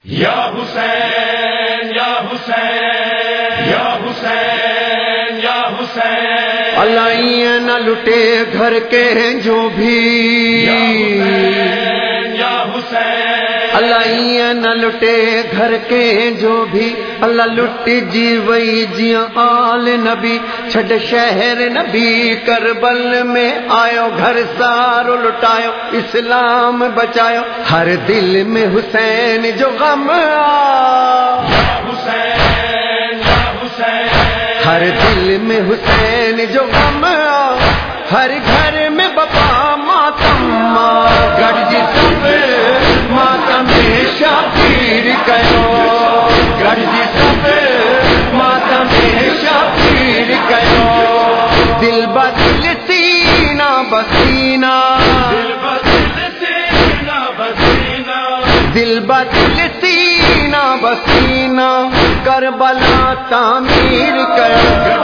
یا حسین یا حسین یا حسین یا حسین، اللہ یہ نہ لٹے گھر کے جو بھی، یا حسین یا حسین، اللہ یہ نہ لٹے گھر کے جو بھی، اللہ لٹ جی وئی جیاں آل نبی، چھڈ شہر نبی کربل میں آیو، گھر سارو لٹایو اسلام بچایو، ہر دل میں حسین جو غم یا حسین یا حسین، ہر دل میں حسین جو غم ہر گھر میں بپا ماتم گڑ جی سب ماتم شبیر کہو، گڑ جی سب ماتم شبیر کہو، دل بدل سینہ بسینہ، دل بدل سینہ بسینہ، دل بدل سینہ بسینہ، کربلا تعمیر کرو،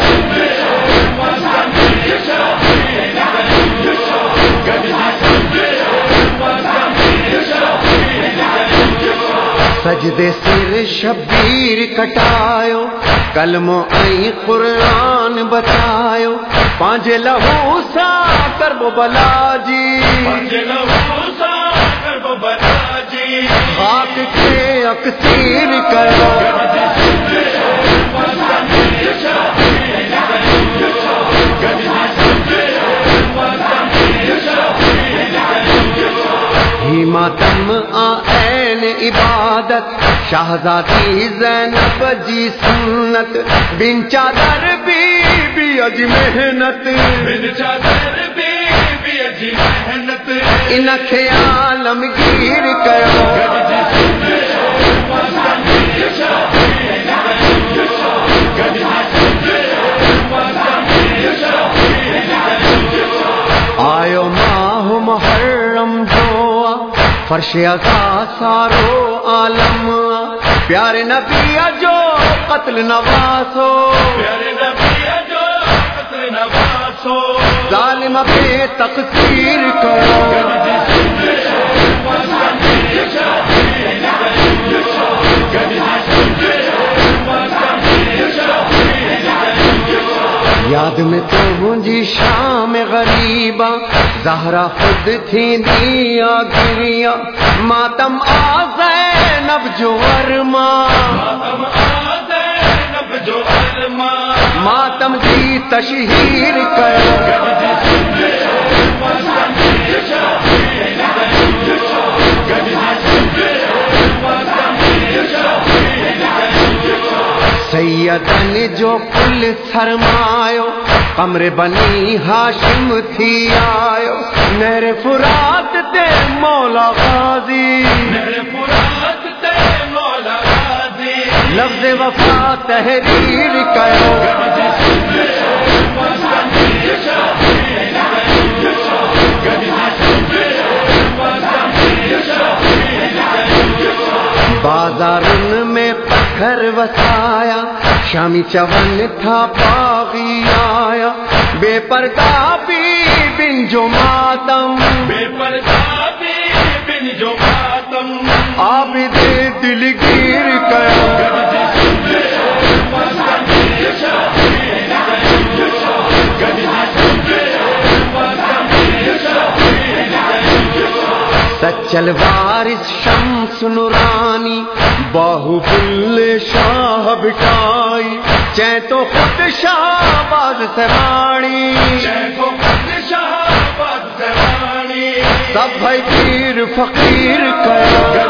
سجدے سر شبیر کٹایو، کلمو ای قرآن بچایو، پانچ لہو سا کربو بلا جی، خاک کے اکسیر کرو، ہی ماتم آئین عبادت، شہزادی زینب جی سنت، بن چادر بی بی اج محنت، بن چادر بی اج محنت، ان کے عالمگیر کرو، آیو ماہ محرم جو فرش عزا سارو عالم، پیارے نبی جو قتل نواسو، پیارے نبی جو قتل نواسو، ظالم پہ تقصیر کرو، یاد میں تو مجھے شام غریبا، زہرا خود تھی دیا گریا، ماتم آ زینب جو ارما، ماتم آ زینب جو ارما، ماتم کی تشہیر کرو، سیدن جو کل سرمایو، قمر بنی ہاشم تھی آیو، نہر فرات تے مولا غازی، میرے فرات تے مولا غازی، لفظ وفا تحریر کرو، بازارن میں پتھر وسایا، شامی چون تھا باغی آیا، بے پردہ بھی بن جو ماتم، بے پردہ بھی بن جو ماتم، عابد دلگیر کرو، سچل وارث شمس نورانی، باہو بل شاہ بٹائی، چیں تو خود شہباز سمانی، کو خود شہباز زمانی، سب بھائی پیر فقیر کرو،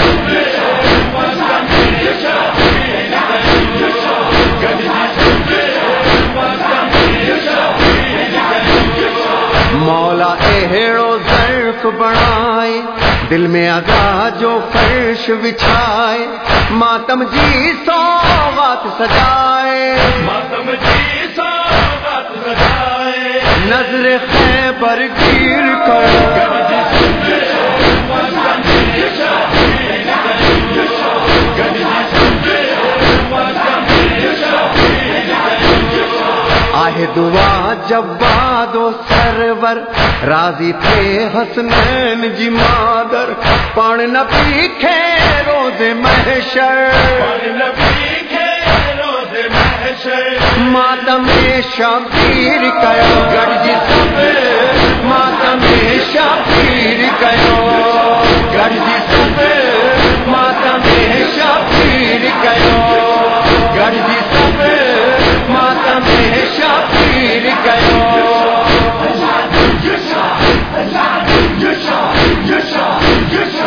مولا ایڑو ظرف بنائے، دل میں عزا جو فرش بچھائے، ماتم جی سوغات سجائے، ماتم جی سوغات سجائے، نظر خیبر گیر کرو، آہ دعا جواد و سرور، راضی تھے حسنین جی مادر، پان نبی کھے روز महशर नबी के रोज़ महशर मातम शबीर कयो गॾिजी सब मातम शबीर कयो गॾिजी सब मातम शबीर कयो गॾिजी सब मातम शबीर कयो Yusha, Yusha, Yusha, Yusha, Yusha.